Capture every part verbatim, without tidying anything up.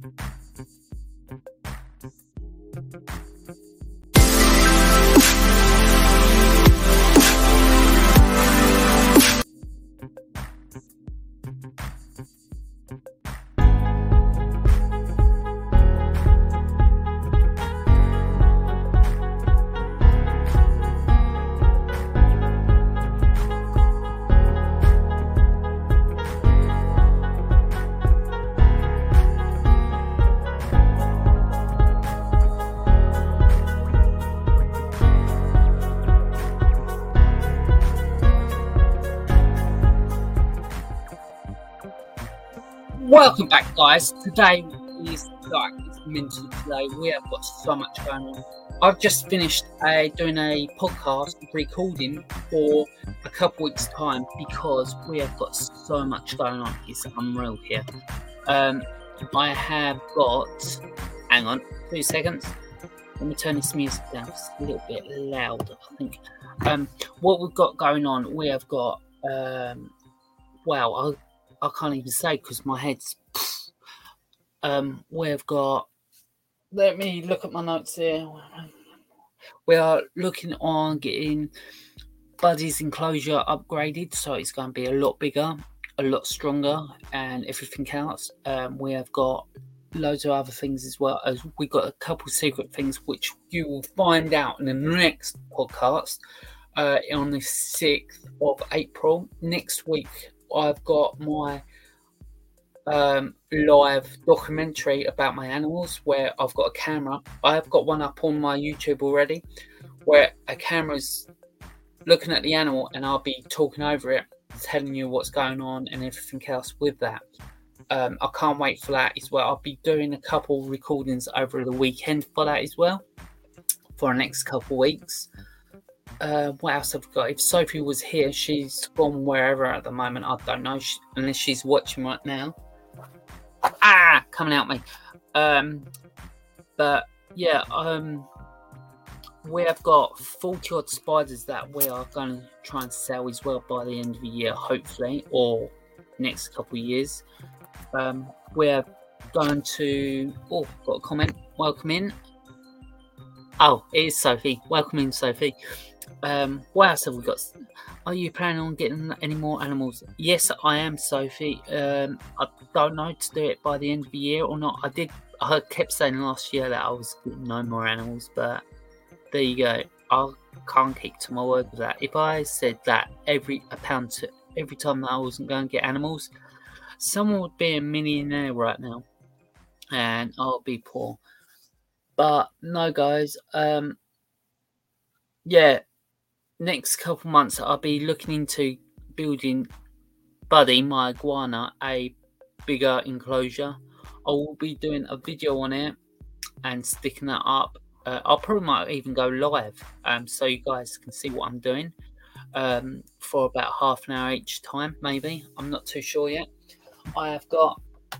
Welcome back, guys. Today is like it's mental today. We have got so much going on. I've just finished a, doing a podcast recording for a couple weeks' time because we have got so much going on. It's unreal here. Um, I have got. Hang on, two seconds. Let me turn this music down. It's a little bit loud, I think. Um, what we've got going on, we have got. Um, wow, I. I can't even say because my head's. Um, we've got. Let me look at my notes here. We are looking on getting Buddy's enclosure upgraded, so it's going to be a lot bigger, a lot stronger, and everything else. Um, we have got loads of other things as well. As we got a couple secret things which you will find out in the next podcast uh, on the sixth of April next week. I've got my um, live documentary about my animals where I've got a camera. I've got one up on my YouTube already where a camera's looking at the animal and I'll be talking over it, telling you what's going on and everything else with that. Um, I can't wait for that as well. I'll be doing a couple recordings over the weekend for that as well for the next couple weeks. Uh, what else have we got? If Sophie was here, she's gone wherever at the moment. I don't know, she, unless she's watching right now. Ah, coming out me. Um, but yeah, um, we have got forty odd spiders that we are going to try and sell as well by the end of the year, hopefully, or next couple of years. Um, we're going to. Oh, got a comment. Welcome in. Oh, it is Sophie. Welcome in, Sophie. Um, what else have we got? Are you planning on getting any more animals? Yes, I am, Sophie. Um, I don't know to do it by the end of the year or not. I did. I kept saying last year that I was getting no more animals, but there you go. I can't keep to my word with that. If I said that every a pound to, every time that I wasn't going to get animals, someone would be a millionaire right now, and I'll be poor. But no, guys. Um, yeah. Next couple months, I'll be looking into building Buddy, my iguana, a bigger enclosure. I will be doing a video on it and sticking that up. Uh, I'll probably might even go live, um, so you guys can see what I'm doing um, for about half an hour each time, maybe. I'm not too sure yet. I have got.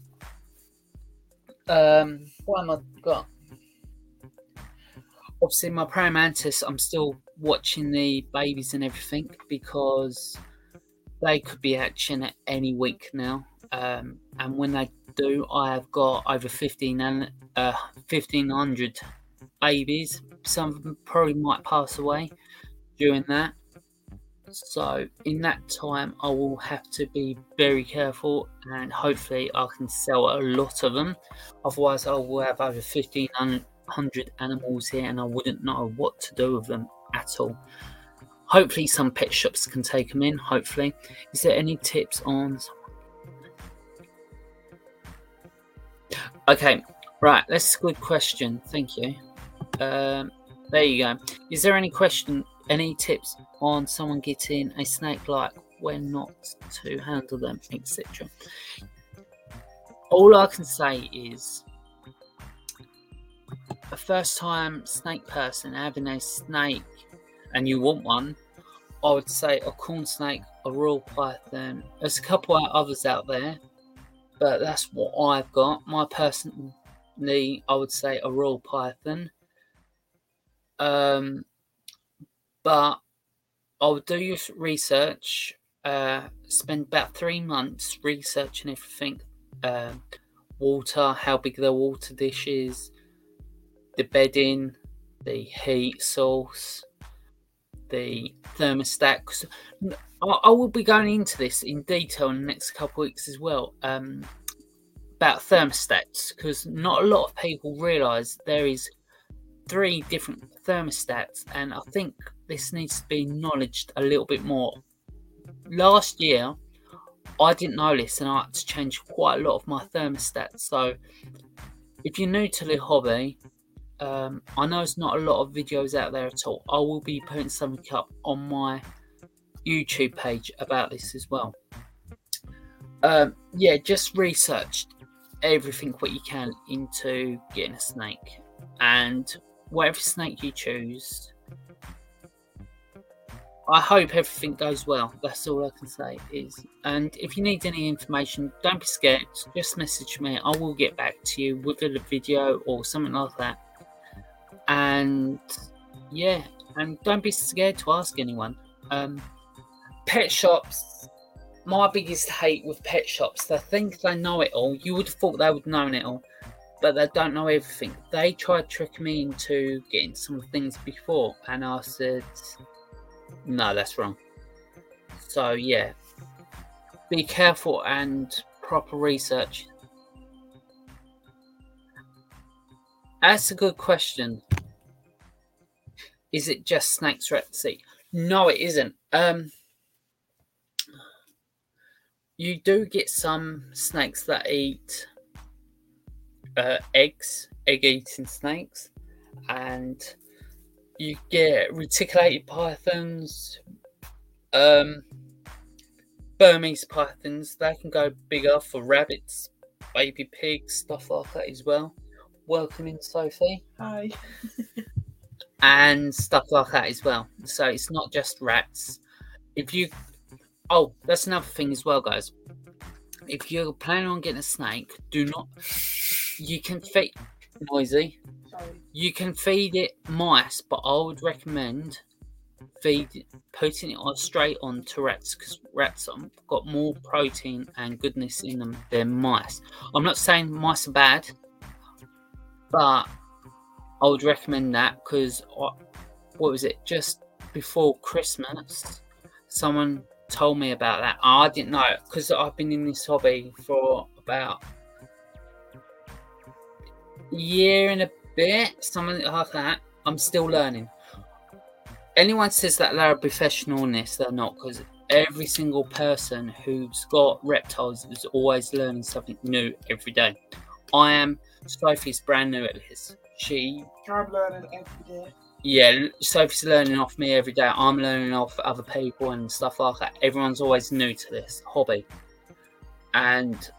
Um, what am I got? Obviously, my praying mantis, I'm still watching the babies and everything because they could be hatching at any week now. Um, and when they do, I have got over fifteen and uh, fifteen hundred babies. Some of them probably might pass away during that. So in that time, I will have to be very careful and hopefully I can sell a lot of them. Otherwise, I will have over fifteen hundred animals here and I wouldn't know what to do with them at all. Hopefully some pet shops can take them in. Hopefully. Is there any tips on? Okay, right, that's a good question. Thank you. Um, there you go. Is there any question, any tips on someone getting a snake, like when not to handle them, et cetera? All I can say is a first time snake person having a snake and you want one, I would say a corn snake, a royal python. There's a couple of others out there, but that's what I've got. My personally, I would say a royal python. Um, but I would do your research, uh, spend about three months researching everything. Um, water, how big the water dish is, the bedding, the heat source, the thermostat. 'Cause I, I will be going into this in detail in the next couple of weeks as well, um, about thermostats, because not a lot of people realise there is three different thermostats, and I think this needs to be acknowledged a little bit more. Last year, I didn't know this, and I had to change quite a lot of my thermostats. So, if you're new to the hobby, um, I know it's not a lot of videos out there at all. I will be putting something up on my YouTube page about this as well. Um, yeah, just research everything what you can into getting a snake, and whatever snake you choose, I hope everything goes well. That's all I can say is, and if you need any information, don't be scared. Just message me. I will get back to you with a video or something like that. And yeah, and don't be scared to ask anyone. Um, pet shops. My biggest hate with pet shops, they think they know it all. You would have thought they would know it all, but they don't know everything. They tried tricking me into getting some things before, and I said, no, that's wrong. So yeah, be careful and proper research. That's a good question. Is it just snakes, rats, sea? No, it isn't. Um, you do get some snakes that eat uh, eggs, egg-eating snakes, and you get reticulated pythons, um, Burmese pythons. They can go bigger for rabbits, baby pigs, stuff like that as well. Welcome in, Sophie. Hi. And stuff like that as well. So it's not just rats. If you, oh, that's another thing as well, guys. If you're planning on getting a snake, do not. You can feed noisy. Sorry. You can feed it mice, but I would recommend feed putting it on straight on to rats, because rats have got more protein and goodness in them than mice. I'm not saying mice are bad, but I would recommend that, because what was it, just before Christmas, someone told me about that. I didn't know, because I've been in this hobby for about a year and a bit, something like that. I'm still learning. Anyone says that they're a professional in this, they're not, because every single person who's got reptiles is always learning something new every day. I am. Sophie's brand new at this. She, I'm learning every day. yeah, Sophie's learning off me every day. I'm learning off other people and stuff like that. Everyone's always new to this hobby, and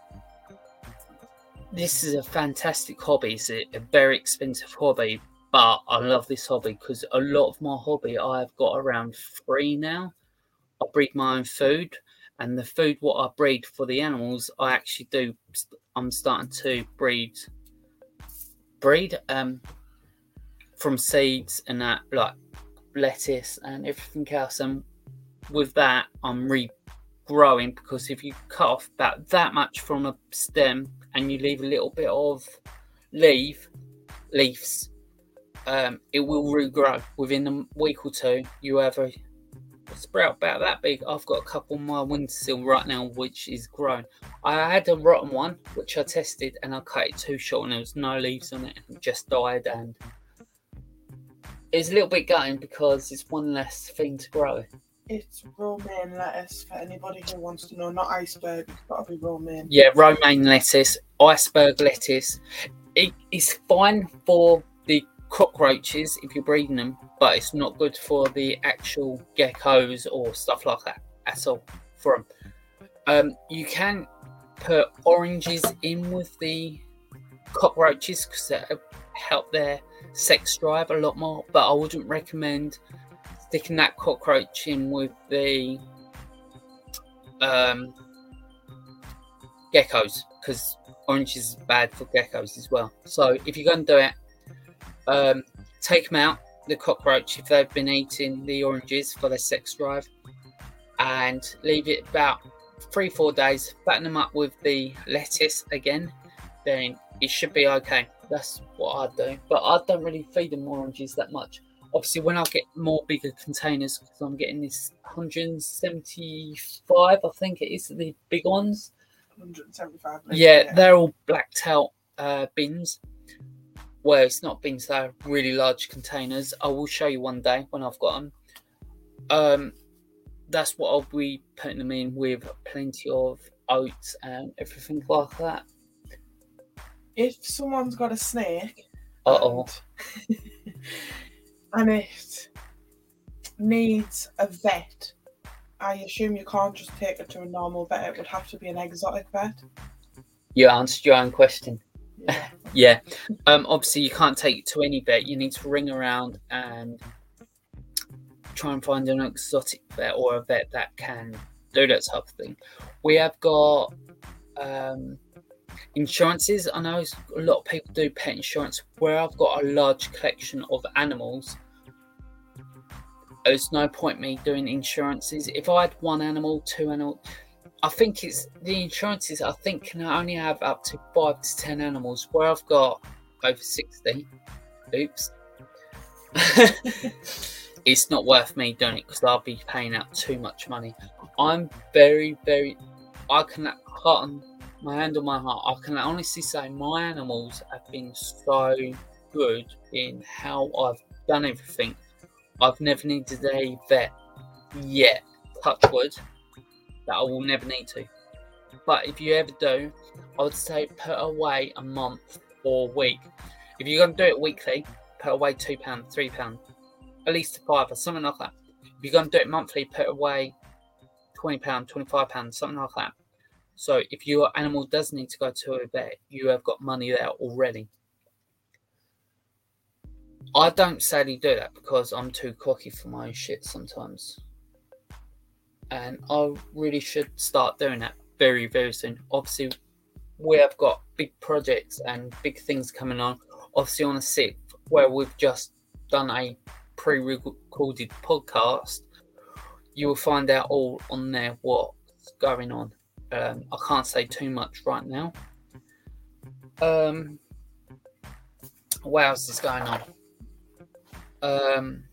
this is a fantastic hobby. It's a, a very expensive hobby, but I love this hobby because a lot of my hobby, I've got around three now. I breed my own food, and the food what I breed for the animals, I actually do. I'm starting to breed. breed um from seeds and that, like lettuce and everything else, and with that I'm regrowing, because if you cut off about that much from a stem and you leave a little bit of leaf leaves, um it will regrow within a week or two. You have a sprout about that big. I've got a couple on my windowsill right now which is grown. I had a rotten one which I tested and I cut it too short and there was no leaves on it and it just died, and it's a little bit gutting because it's one less thing to grow. It's romaine lettuce for anybody who wants to know, not iceberg. It's got to be romaine. Yeah, romaine lettuce, iceberg lettuce. It is fine for the cockroaches if you're breeding them, but it's not good for the actual geckos or stuff like that at all for them. Um, you can put oranges in with the cockroaches because that help their sex drive a lot more, but I wouldn't recommend sticking that cockroach in with the um, geckos, because orange is bad for geckos as well. So if you're going to do it, um, take them out, the cockroach, if they've been eating the oranges for their sex drive, and leave it about three four days. Fatten them up with the lettuce again, then it should be okay. That's what I do. But I don't really feed them oranges that much. Obviously, when I get more bigger containers, because I'm getting this one hundred seventy-five, I think it is, the big ones. one hundred seventy-five. Yeah, yeah, they're all blacked out uh, bins. Well, it's not bins, they're really large containers. I will show you one day when I've got them. Um, that's what I'll be putting them in, with plenty of oats and everything like that. If someone's got a snake, uh-oh, and, and it needs a vet, I assume you can't just take it to a normal vet. It would have to be an exotic vet. You answered your own question. Yeah. Yeah. Um, obviously, you can't take it to any vet. You need to ring around and try and find an exotic vet or a vet that can do that type of thing. We have got um, insurances. I know a lot of people do pet insurance. Where I've got a large collection of animals, there's no point me doing insurances. If I had one animal, two animals, I think it's the insurances, I think, can only have up to five to ten animals. Where I've got over sixty, oops, it's not worth me doing it, because I'll be paying out too much money. I'm very, very, I can, heart on my hand on my heart, I can honestly say my animals have been so good in how I've done everything. I've never needed a vet yet, touch wood, that I will never need to. But if you ever do, I would say put away a month or a week. If you're going to do it weekly, put away two pounds, three pounds, at least five or something like that. If you're going to do it monthly, put away twenty pounds, twenty-five pounds, something like that. So if your animal does need to go to a vet, you have got money there already. I don't sadly do that because I'm too cocky for my own shit sometimes. And I really should start doing that very, very soon. Obviously, we have got big projects and big things coming on. Obviously, on the sixth, where we've just done a pre-recorded podcast, you will find out all on there what's going on. Um, I can't say too much right now. Um, what else is going on? Um,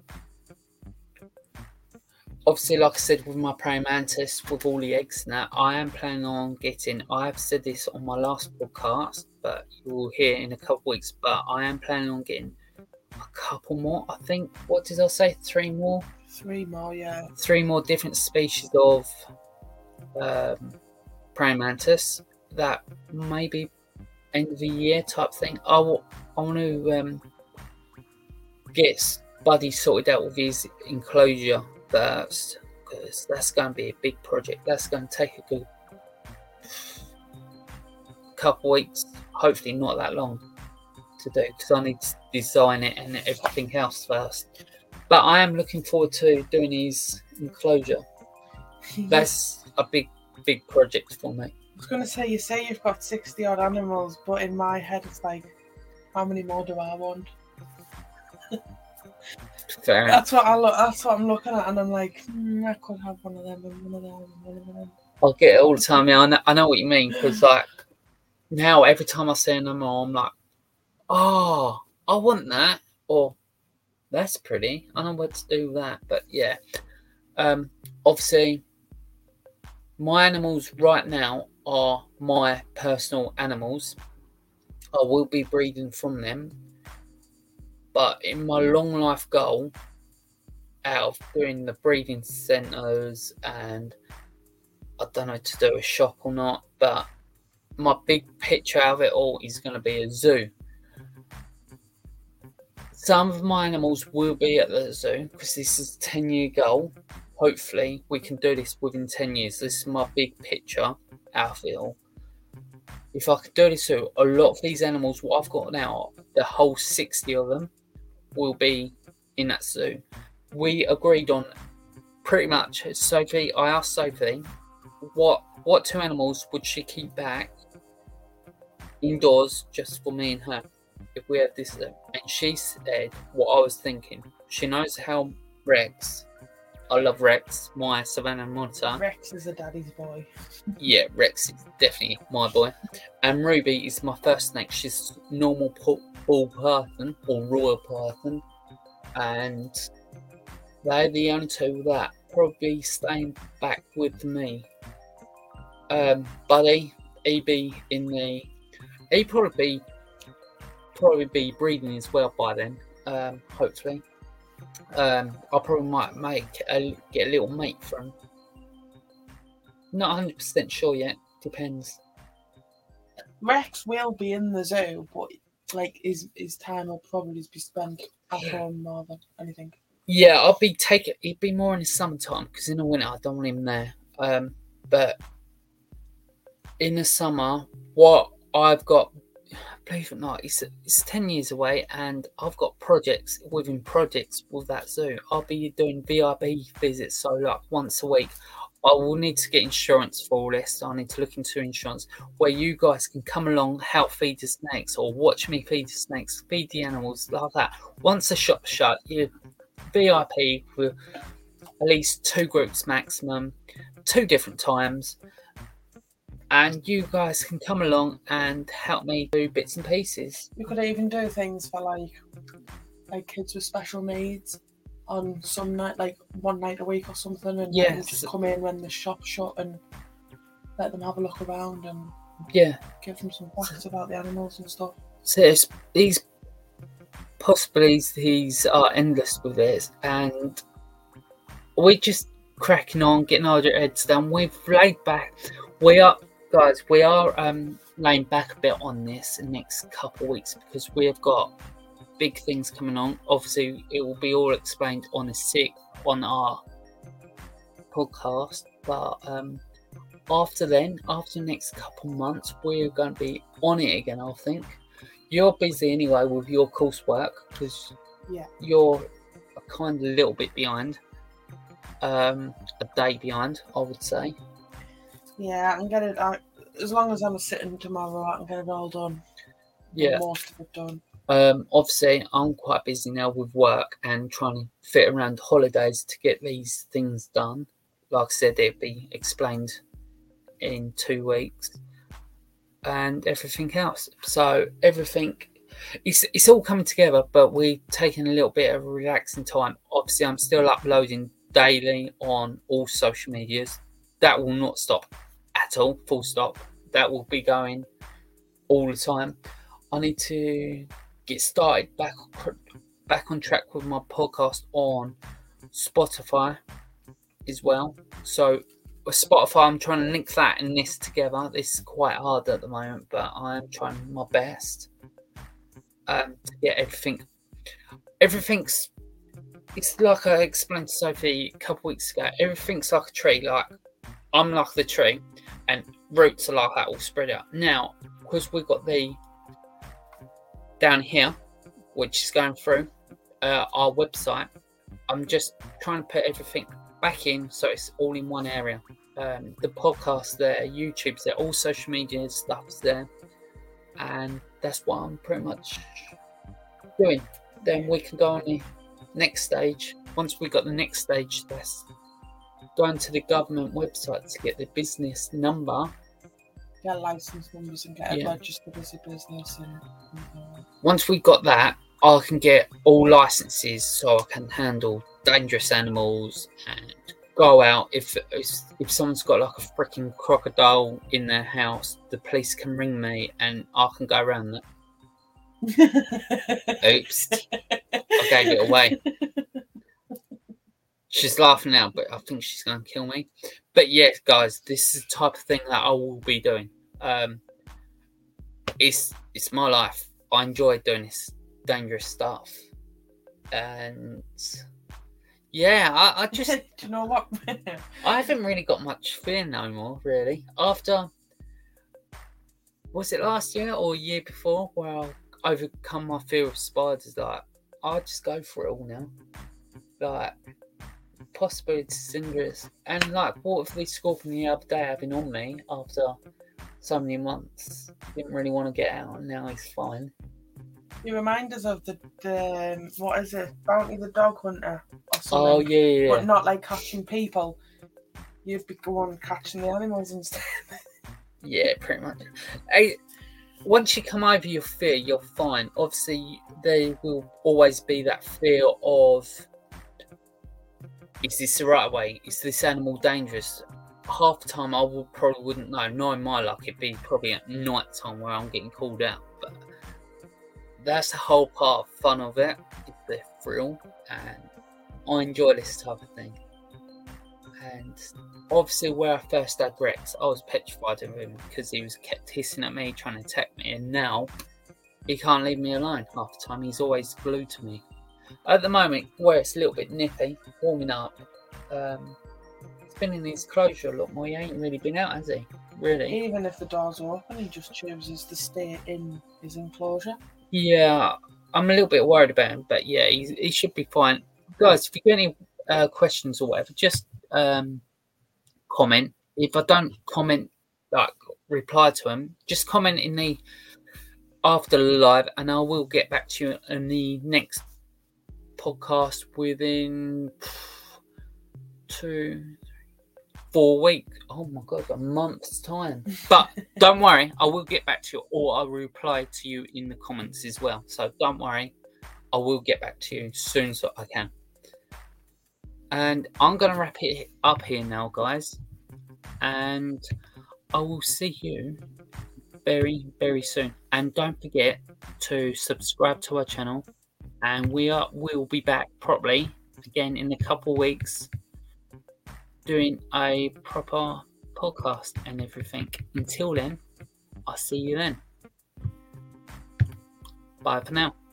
obviously, like I said, with my praying mantis, with all the eggs and that, I am planning on getting, I have said this on my last podcast, but you will hear in a couple of weeks, but I am planning on getting a couple more, I think. What did I say? Three more? Three more, yeah. Three more different species of um, praying mantis that maybe end of the year type thing. I, w- I want to um, get Buddy sorted out with his enclosure first, because that's going to be a big project. That's going to take a good couple weeks, hopefully not that long to do, because I need to design it and everything else first. But I am looking forward to doing his enclosure. That's a big, big project for me. I was going to say, you say you've got sixty odd animals, but in my head it's like, how many more do I want? Fair. That's what I look. That's what I'm looking at, and I'm like, mm, I could have one of them and one of them and one of them. I get it all the time. Yeah, I know, I know what you mean, because like now every time I see an animal, I'm like, oh, I want that, or that's pretty. I know what to do with that. But yeah, um, obviously, my animals right now are my personal animals. I will be breeding from them. But in my long life goal, out of doing the breeding centres and I don't know to do a shop or not, but my big picture out of it all is going to be a zoo. Some of my animals will be at the zoo because this is a ten year goal. Hopefully we can do this within ten years. This is my big picture out of it all. If I could do this zoo, a lot of these animals, what I've got now, the whole sixty of them, will be in that zoo. We agreed on pretty much, Sophie, I asked Sophie, what what two animals would she keep back indoors just for me and her if we had this zoo? And she said what I was thinking. She knows how Rex I love Rex, my Savannah monitor. Rex is a daddy's boy. Yeah, Rex is definitely my boy. And Ruby is my first snake. She's normal ball python or royal python. And they're the only two that probably staying back with me. Um, Buddy, he be in the... He probably be, probably be breathing as well by then, um, hopefully. Um, I probably might make a, get a little mate from. Not one hundred percent sure yet. Depends. Rex will be in the zoo, but like his his time will probably be spent at home more than anything. Yeah, I'll be taking. He'd be more in the summertime because in the winter I don't want him there. Um, but in the summer, what I've got, believe it or not, it's it's ten years away, and I've got projects within projects with that zoo. I'll be doing V I P visits, so like once a week. I will need to get insurance for all this. I need to look into insurance where you guys can come along, help feed the snakes, or watch me feed the snakes, feed the animals, like that. Once the shop's shut, you V I P with at least two groups maximum, two different times, and you guys can come along and help me do bits and pieces. You could even do things for like like kids with special needs on some night, like one night a week or something, and yes. then just come in when the shop's shut and let them have a look around and yeah, give them some facts about the animals and stuff. So it's, these possibilities are endless with this, and we're just cracking on, getting our heads down. We've laid back. We are, guys, we are um, laying back a bit on this in the next couple of weeks because we have got big things coming on. Obviously, it will be all explained on a sick on our podcast. But um, after then, after the next couple of months, we're going to be on it again. I think you're busy anyway with your coursework because yeah, you're kind of a little bit behind, um, a day behind, I would say. Yeah, I can get it. I, as long as I'm sitting tomorrow, I can get it all done. Yeah, most of it done. Um, obviously, I'm quite busy now with work and trying to fit around holidays to get these things done. Like I said, it'll be explained in two weeks and everything else. So everything, it's, it's all coming together, but we're taking a little bit of a relaxing time. Obviously, I'm still uploading daily on all social medias. That will not stop at all, full stop. That will be going all the time. I need to get started back back on track with my podcast on Spotify as well. So with Spotify, I'm trying to link that and this together. This is quite hard at the moment, but I'm trying my best um, to get everything. Everything's, it's like I explained to Sophie a couple weeks ago. Everything's like a tree. Like I'm like the tree, and roots are like that, all spread out. Now, because we've got the down here, which is going through uh, our website, I'm just trying to put everything back in so it's all in one area. Um, the podcast there, YouTube's there, all social media stuff's there, and that's what I'm pretty much doing. Then we can go on the next stage. Once we got the next stage, that's going to the government website to get the business number. Get license numbers and get it Yeah. registered as a business. And, and Once we got that, I can get all licenses so I can handle dangerous animals and go out. If if someone's got like a freaking crocodile in their house, the police can ring me and I can go around that. Oops, I gave it away. She's laughing now, but I think she's going to kill me. But yes, guys, this is the type of thing that I will be doing. Um, it's it's my life. I enjoy doing this dangerous stuff, and yeah, I, I just do you know what? I haven't really got much fear no more. Really, after was it last year or year before where I overcome my fear of spiders? Like I just go for it all now. Like possibilities dangerous, and like what if the scorpion the other day having on me after so many months, didn't really want to get out, and now he's fine. You remind us of the, the um, what is it? Bounty the Dog Hunter or something. Oh yeah, yeah, yeah. But not like catching people. You've begun catching the animals instead. Yeah, pretty much. I, once you come over your fear, you're fine. Obviously, there will always be that fear of, is this the right way? Is this animal dangerous? Half the time I would probably wouldn't know. Knowing my luck, it'd be probably at night time where I'm getting called out. But that's the whole part of fun of it. It's the thrill, and I enjoy this type of thing. And obviously, where I first had Rex, I was petrified of him because he was kept hissing at me, trying to attack me. And now he can't leave me alone half the time. He's always glued to me. At the moment, where it's a little bit nippy, warming up, um, he's been in his closure a lot more. He ain't really been out, has he? Really? Even if the doors are open, he just chooses to stay in his enclosure. Yeah, I'm a little bit worried about him, but yeah, he, he should be fine. Guys, if you get any uh, questions or whatever, just um, comment. If I don't comment, like reply to them, just comment in the after the live, and I will get back to you in the next podcast within two, four weeks. Oh my god, a month's time. But don't worry, I will get back to you, or I'll reply to you in the comments as well. So don't worry, I will get back to you as soon as I can. And I'm going to wrap it up here now, guys. And I will see you very, very soon. And don't forget to subscribe to our channel. And we are we'll be back probably again in a couple of weeks doing a proper podcast and everything. Until then, I'll see you then. Bye for now.